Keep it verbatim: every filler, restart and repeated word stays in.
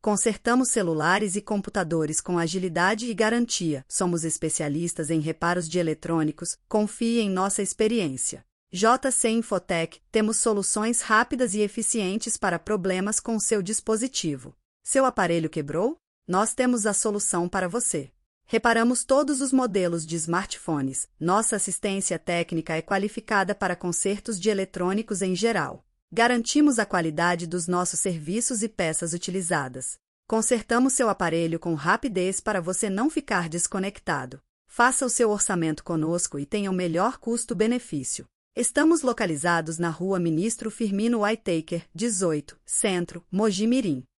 Consertamos celulares e computadores com agilidade e garantia. Somos especialistas em reparos de eletrônicos. Confie em nossa experiência. J C Infotech, temos soluções rápidas e eficientes para problemas com seu dispositivo. Seu aparelho quebrou? Nós temos a solução para você. Reparamos todos os modelos de smartphones. Nossa assistência técnica é qualificada para consertos de eletrônicos em geral. Garantimos a qualidade dos nossos serviços e peças utilizadas. Consertamos seu aparelho com rapidez para você não ficar desconectado. Faça o seu orçamento conosco e tenha o melhor custo-benefício. Estamos localizados na Rua Ministro Firmino Whitaker, dezoito, Centro, Mogi Mirim.